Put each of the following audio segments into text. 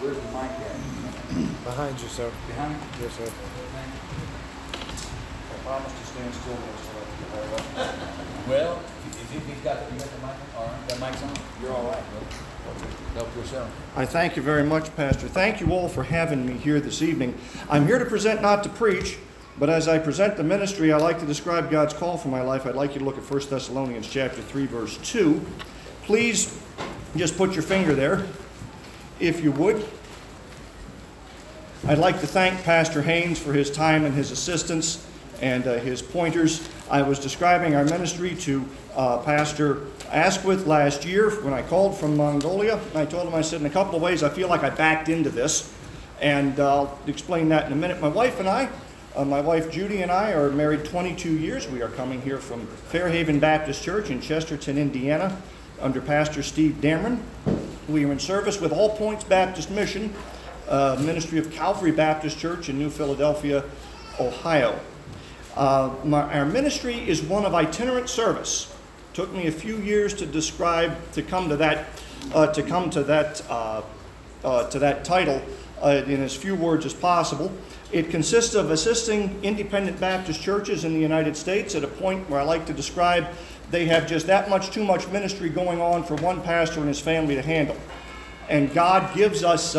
Where's the mic at? Behind you, sir. Behind? Yes, sir. I promise to stand still so I can get higher up. Well, if he's got the mic on, or that mic's on, You're all right. help yourself. I thank you very much, Pastor. Thank you all for having me here this evening. I'm here to present, not to preach, but as I present the ministry, I like to describe God's call for my life. I'd like you to look at 1 Thessalonians chapter 3, verse 2. Please just put your finger there, if you would. I'd like to thank Pastor Haynes for his time and his assistance and his pointers. I was describing our ministry to Pastor Asquith last year when I called from Mongolia. I told him, I said, in a couple of ways, I feel like I backed into this. And I'll explain that in a minute. My wife Judy and I are married 22 years. We are coming here from Fairhaven Baptist Church in Chesterton, Indiana, under Pastor Steve Dameron. We are in service with All Points Baptist Mission, ministry of Calvary Baptist Church in New Philadelphia, Ohio. Our ministry is one of itinerant service. Took me a few years to come to that title in as few words as possible. It consists of assisting independent Baptist churches in the United States at a point where I like to describe they have just that much too much ministry going on for one pastor and his family to handle. And God gives us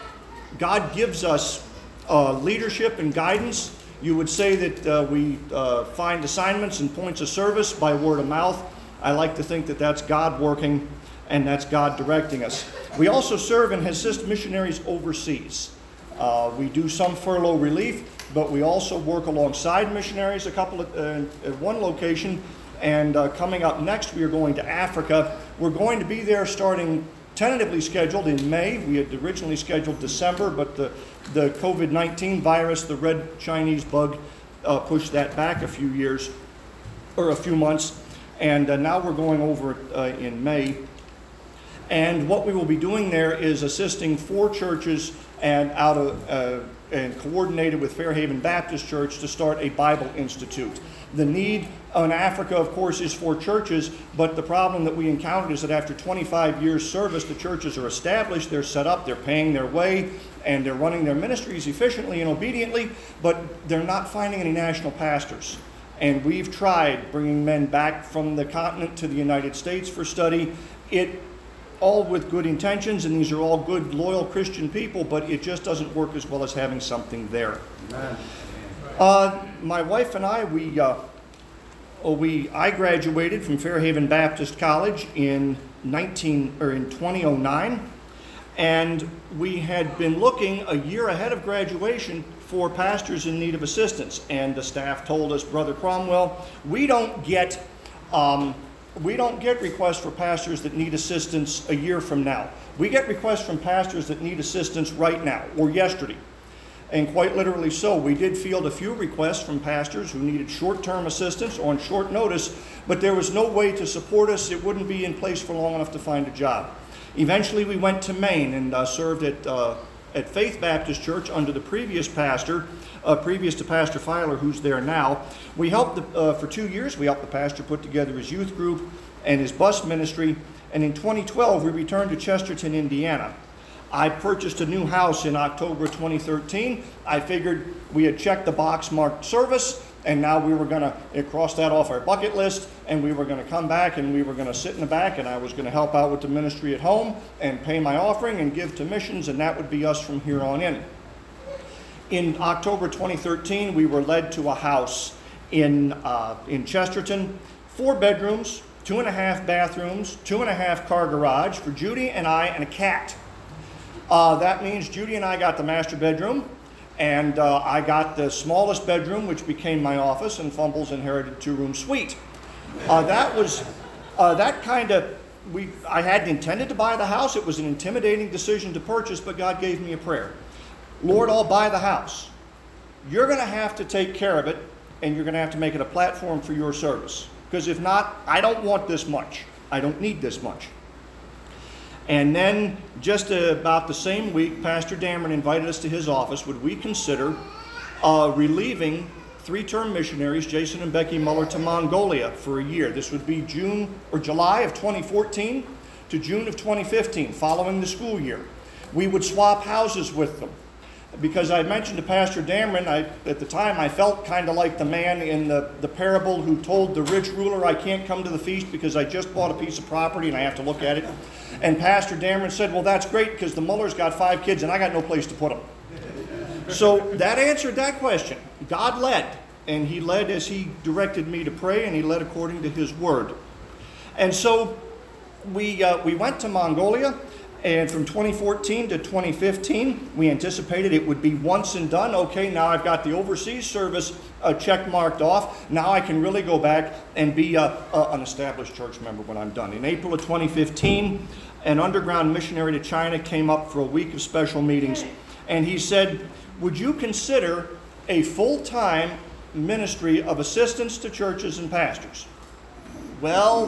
leadership and guidance. You would say that we find assignments and points of service by word of mouth. I like to think that that's God working and that's God directing us. We also serve and assist missionaries overseas. We do some furlough relief, but we also work alongside missionaries at one location. And coming up next, we are going to Africa. We're going to be there starting tentatively scheduled in May. We had originally scheduled December, but the COVID-19 virus, the red Chinese bug, pushed that back a few months. And now we're going over in May. And what we will be doing there is assisting 4 churches and coordinated with Fairhaven Baptist Church to start a Bible Institute. The need in Africa, of course, is for churches, but the problem that we encountered is that after 25 years service, the churches are established, they're set up, they're paying their way, and they're running their ministries efficiently and obediently, but they're not finding any national pastors. And we've tried bringing men back from the continent to the United States for study. All with good intentions, and these are all good, loyal Christian people, but it just doesn't work as well as having something there. My wife and I, I graduated from Fairhaven Baptist College in 2009, and we had been looking a year ahead of graduation for pastors in need of assistance. And the staff told us, Brother Cromwell, we don't get requests for pastors that need assistance a year from now. We get requests from pastors that need assistance right now or yesterday. And quite literally so. We did field a few requests from pastors who needed short-term assistance on short notice, but there was no way to support us. It wouldn't be in place for long enough to find a job. Eventually we went to Maine and served at Faith Baptist Church under the previous pastor, previous to Pastor Filer, who's there now. We helped, for 2 years, we helped the pastor put together his youth group and his bus ministry. And in 2012, we returned to Chesterton, Indiana. I purchased a new house in October 2013. I figured we had checked the box marked service, and now we were going to cross that off our bucket list, and we were going to come back and we were going to sit in the back, and I was going to help out with the ministry at home and pay my offering and give to missions, and that would be us from here on in. In October 2013, we were led to a house in Chesterton, 4 bedrooms, 2.5 bathrooms, 2.5 car garage for Judy and I and a cat. That means Judy and I got the master bedroom, and I got the smallest bedroom, which became my office, and Fumbles inherited 2-room suite. I had intended to buy the house. It was an intimidating decision to purchase, but God gave me a prayer. Lord, I'll buy the house. You're going to have to take care of it, and you're going to have to make it a platform for your service. Because if not, I don't want this much. I don't need this much. And then just about the same week, Pastor Dameron invited us to his office. Would we consider relieving 3-term missionaries, Jason and Becky Muller, to Mongolia for a year? This would be July of 2014 to June of 2015, following the school year. we would swap houses with them. Because I mentioned to Pastor Dameron, at the time I felt kind of like the man in the parable who told the rich ruler, I can't come to the feast because I just bought a piece of property and I have to look at it. And Pastor Dameron said, well, that's great because the Muller's got 5 kids and I got no place to put them. So that answered that question. God led, and he led as he directed me to pray, and he led according to his word. And so we went to Mongolia. And from 2014 to 2015, we anticipated it would be once and done. Okay, now I've got the overseas service check marked off. Now I can really go back and be an established church member when I'm done. In April of 2015, an underground missionary to China came up for a week of special meetings. And he said, would you consider a full-time ministry of assistance to churches and pastors? Well,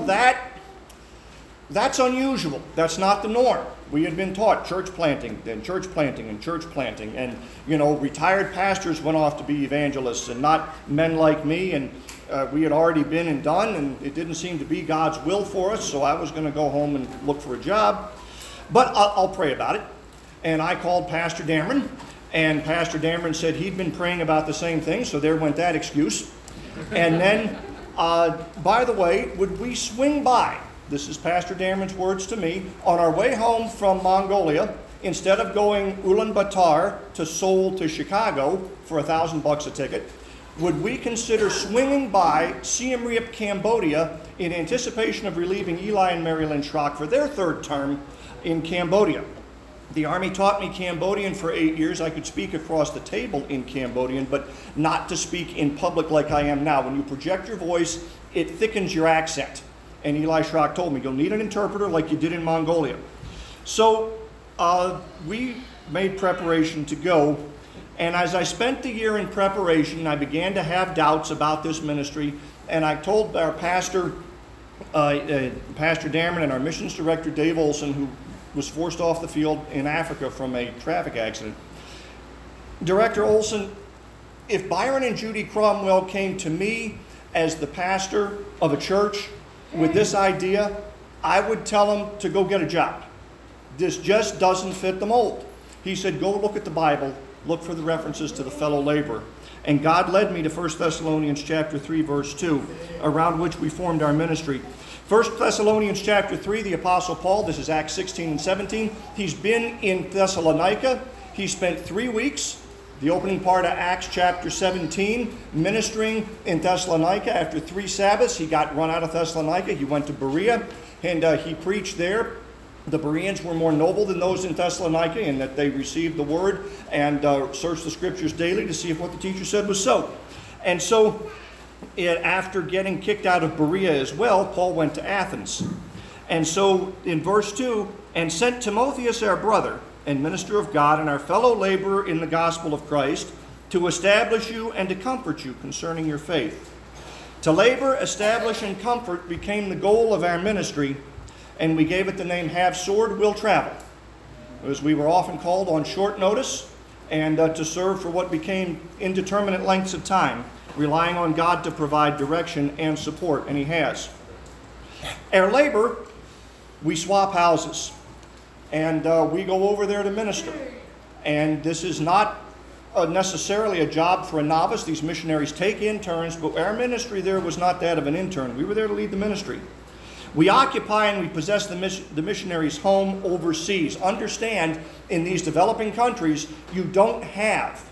that's unusual. That's not the norm. We had been taught church planting, then church planting, and church planting. And, retired pastors went off to be evangelists and not men like me. And we had already been and done, and it didn't seem to be God's will for us. So I was going to go home and look for a job. But I'll pray about it. And I called Pastor Dameron. And Pastor Dameron said he'd been praying about the same thing. So there went that excuse. And then, by the way, would we swing by? This is Pastor Dameron's words to me. On our way home from Mongolia, instead of going Ulaanbaatar to Seoul to Chicago for $1,000 a ticket, would we consider swinging by Siem Reap, Cambodia, in anticipation of relieving Eli and Mary Lynn Schrock for their 3rd term in Cambodia? The Army taught me Cambodian for 8 years. I could speak across the table in Cambodian, but not to speak in public like I am now. When you project your voice, it thickens your accent. And Eli Schrock told me, you'll need an interpreter like you did in Mongolia. So we made preparation to go. And as I spent the year in preparation, I began to have doubts about this ministry. And I told our pastor, Pastor Dameron, and our missions director, Dave Olson, who was forced off the field in Africa from a traffic accident. Director Olson, if Byron and Judy Cromwell came to me as the pastor of a church with this idea, I would tell them to go get a job. This just doesn't fit the mold. He said, go look at the Bible, look for the references to the fellow laborer. And God led me to 1 Thessalonians chapter 3, verse 2, around which we formed our ministry. 1 Thessalonians chapter 3, the Apostle Paul, this is Acts 16 and 17, he's been in Thessalonica. He spent 3 weeks, the opening part of Acts chapter 17, ministering in Thessalonica. After 3 Sabbaths, he got run out of Thessalonica. He went to Berea, and he preached there. The Bereans were more noble than those in Thessalonica in that they received the word and searched the scriptures daily to see if what the teacher said was so. And so, after getting kicked out of Berea as well, Paul went to Athens. And so, in verse 2, and sent Timotheus our brother, and minister of God, and our fellow laborer in the gospel of Christ, to establish you and to comfort you concerning your faith. To labor, establish, and comfort became the goal of our ministry, and we gave it the name Have Sword, Will Travel, as we were often called on short notice, and to serve for what became indeterminate lengths of time, relying on God to provide direction and support, and He has. Our labor, we swap houses. And we go over there to minister. And this is not necessarily a job for a novice. These missionaries take interns, but our ministry there was not that of an intern. We were there to lead the ministry. We occupy and we possess the missionary's home overseas. Understand, in these developing countries, you don't have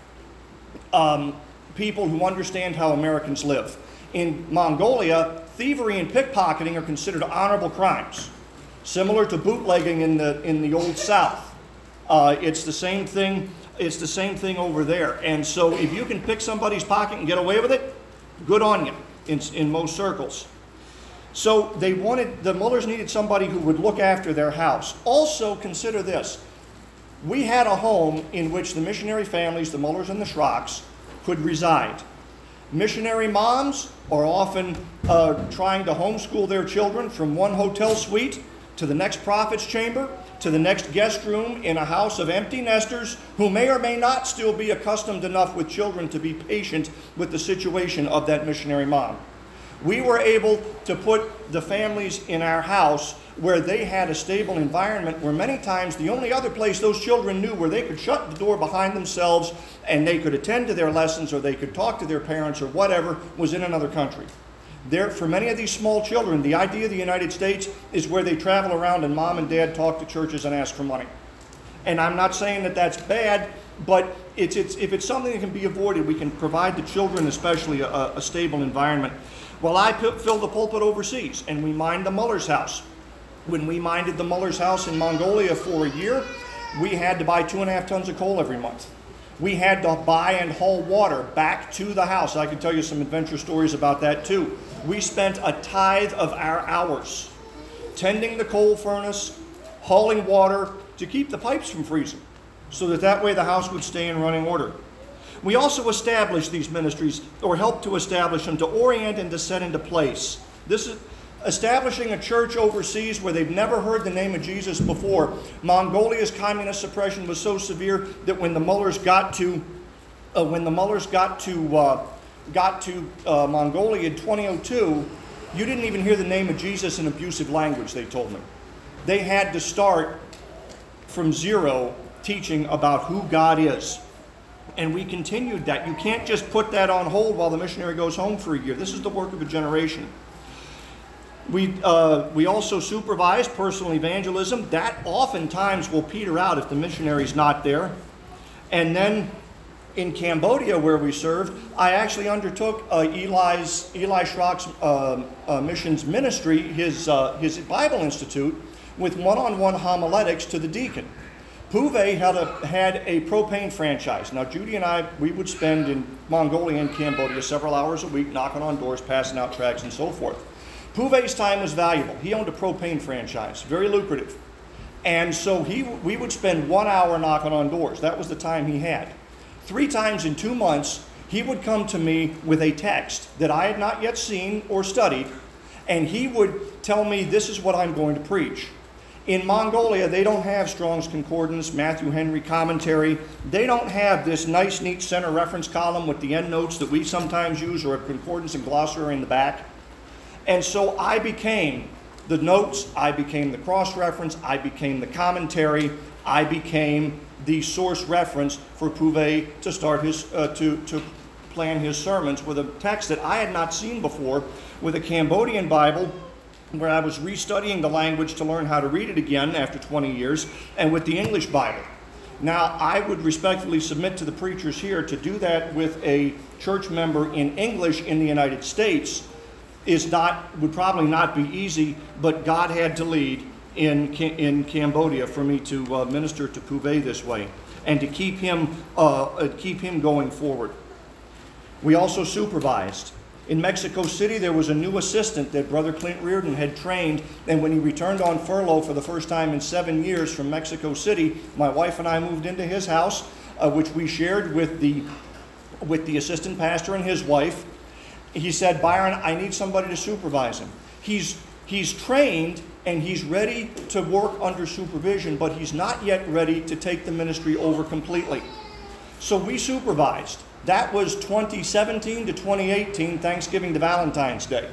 people who understand how Americans live. In Mongolia, thievery and pickpocketing are considered honorable crimes. Similar to bootlegging in the Old South. It's the same thing. It's the same thing over there. And so if you can pick somebody's pocket and get away with it, good on you in most circles. So the Mullers needed somebody who would look after their house. Also consider this. We had a home in which the missionary families, the Mullers and the Schrocks, could reside. Missionary moms are often trying to homeschool their children from one hotel suite to the next prophet's chamber, to the next guest room in a house of empty nesters who may or may not still be accustomed enough with children to be patient with the situation of that missionary mom. We were able to put the families in our house where they had a stable environment, where many times the only other place those children knew where they could shut the door behind themselves and they could attend to their lessons or they could talk to their parents or whatever was in another country. There, for many of these small children, the idea of the United States is where they travel around and mom and dad talk to churches and ask for money. And I'm not saying that that's bad, but if it's something that can be avoided, we can provide the children especially a stable environment. Well, I fill the pulpit overseas, and we mined the Muller's house. When we minded the Muller's house in Mongolia for a year, we had to buy 2.5 tons of coal every month. We had to buy and haul water back to the house. I can tell you some adventure stories about that too. We spent a tithe of our hours tending the coal furnace, hauling water to keep the pipes from freezing, so that way the house would stay in running order. We also established these ministries, or helped to establish them, to orient and to set into place. This is establishing a church overseas where they've never heard the name of Jesus before. Mongolia's communist suppression was so severe that when the Mullers got to Mongolia in 2002, you didn't even hear the name of Jesus in abusive language, they told me. They had to start from zero teaching about who God is. And we continued that. You can't just put that on hold while the missionary goes home for a year. This is the work of a generation. We also supervise personal evangelism. That oftentimes will peter out if the missionary's not there. And then in Cambodia, where we served, I actually undertook Eli Schrock's missions ministry, his Bible Institute, with one-on-one homiletics to the deacon. Puve had a propane franchise. Now, Judy and I, we would spend in Mongolia and Cambodia several hours a week knocking on doors, passing out tracts, and so forth. Puve's time was valuable. He owned a propane franchise, very lucrative. And so we would spend 1 hour knocking on doors. That was the time he had. 3 times in 2 months, he would come to me with a text that I had not yet seen or studied, and he would tell me, this is what I'm going to preach. In Mongolia, they don't have Strong's Concordance, Matthew Henry commentary. They don't have this nice, neat center reference column with the endnotes that we sometimes use, or a concordance and glossary in the back. And so I became the notes, I became the cross-reference, I became the commentary, I became the source reference for Puve to start his, to plan his sermons with a text that I had not seen before, with a Cambodian Bible where I was restudying the language to learn how to read it again after 20 years, and with the English Bible. Now, I would respectfully submit to the preachers here to do that with a church member in English in the United States would probably not be easy, but God had to lead in Cambodia for me to minister to Puve this way and to keep him going forward. We also supervised. In Mexico City, there was a new assistant that Brother Clint Reardon had trained, and when he returned on furlough for the first time in 7 years from Mexico City, my wife and I moved into his house, which we shared with the assistant pastor and his wife. He said, Byron, I need somebody to supervise him. He's trained and he's ready to work under supervision, but he's not yet ready to take the ministry over completely. So we supervised. That was 2017 to 2018, Thanksgiving to Valentine's Day.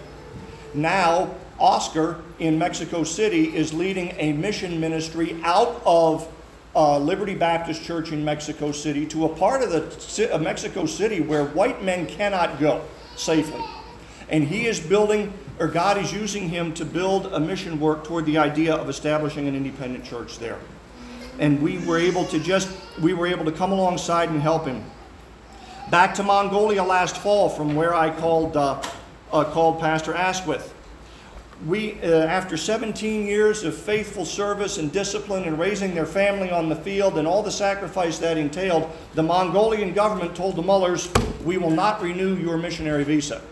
Now, Oscar in Mexico City is leading a mission ministry out of Liberty Baptist Church in Mexico City to a part of Mexico City where white men cannot go safely. And he is God is using him to build a mission work toward the idea of establishing an independent church there. And we were able to come alongside and help him. Back to Mongolia last fall, from where I called Pastor Asquith. We, after 17 years of faithful service and discipline and raising their family on the field and all the sacrifice that entailed, the Mongolian government told the Mullers, we will not renew your missionary visa.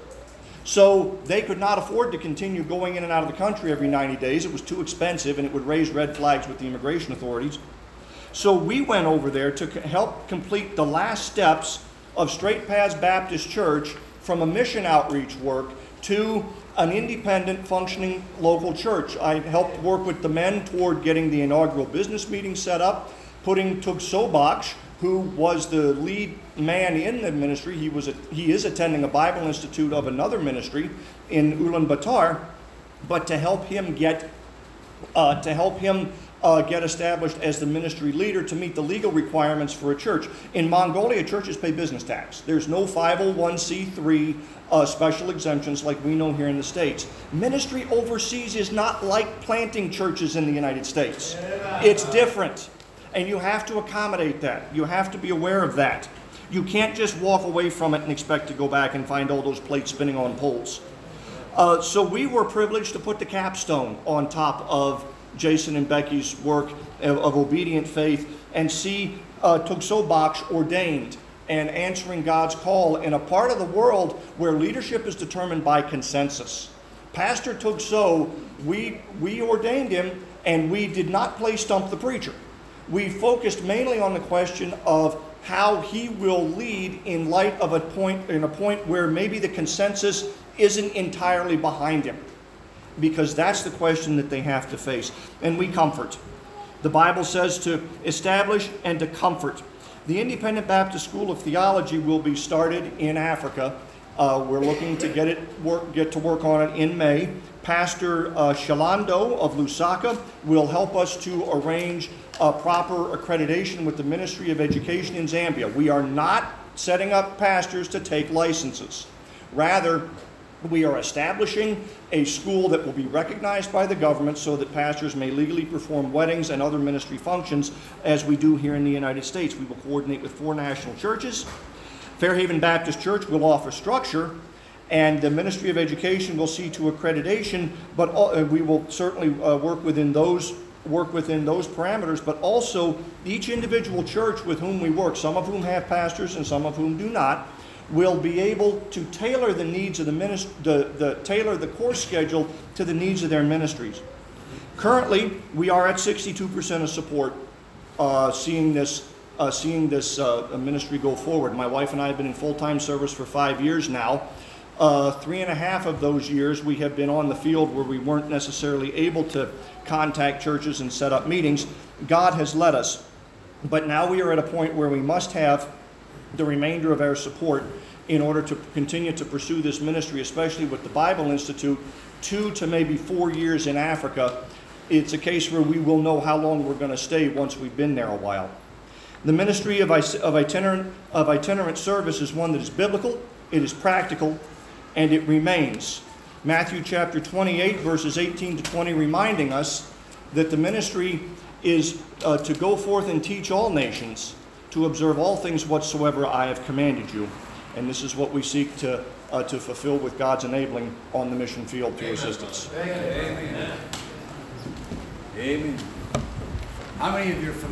So they could not afford to continue going in and out of the country every 90 days. It was too expensive and it would raise red flags with the immigration authorities. So we went over there to help complete the last steps of Straight Paths Baptist Church from a mission outreach work to an independent, functioning local church. I helped work with the men toward getting the inaugural business meeting set up, putting Tug Sobach, who was the lead man in the ministry. He is attending a Bible Institute of another ministry in Ulaanbaatar, but to help him get established as the ministry leader to meet the legal requirements for a church. In Mongolia, churches pay business tax. There's no 501c3 special exemptions like we know here in the States. Ministry overseas is not like planting churches in the United States. It's different, and you have to accommodate that. You have to be aware of that. You can't just walk away from it and expect to go back and find all those plates spinning on poles. So we were privileged to put the capstone on top of Jason and Becky's work of obedient faith and see Tugso Baksh ordained and answering God's call in a part of the world where leadership is determined by consensus. Pastor Tugso, we ordained him, and we did not play stump the preacher. We focused mainly on the question of how he will lead in light of a point where maybe the consensus isn't entirely behind him, because that's the question that they have to face. And we comfort. The Bible says to establish and to comfort. The Independent Baptist School of Theology will be started in Africa. We're looking to get to work on it in May. Pastor Shalando of Lusaka will help us to arrange proper accreditation with the Ministry of Education in Zambia. We are not setting up pastors to take licenses. Rather, we are establishing a school that will be recognized by the government so that pastors may legally perform weddings and other ministry functions as we do here in the United States. We will coordinate with 4 national churches. Fairhaven Baptist Church will offer structure, and the Ministry of Education will see to accreditation, but we will certainly work within those parameters, but also each individual church with whom we work, some of whom have pastors and some of whom do not, will be able to tailor the needs of tailor the course schedule to the needs of their ministries. Currently, we are at 62% of support, seeing this ministry go forward. My wife and I have been in full-time service for 5 years now. 3.5 of those years we have been on the field where we weren't necessarily able to contact churches and set up meetings. God has led us, but now we are at a point where we must have the remainder of our support in order to continue to pursue this ministry, especially with the Bible Institute, 2 to maybe 4 years in Africa. It's a case where we will know how long we're going to stay once we've been there a while. The ministry of itinerant service is one that is biblical, it is practical, and it remains. Matthew chapter 28, verses 18 to 20, reminding us that the ministry is to go forth and teach all nations, to observe all things whatsoever I have commanded you. And this is what we seek to fulfill with God's enabling on the mission field through assistance. Amen. Amen. How many of you are familiar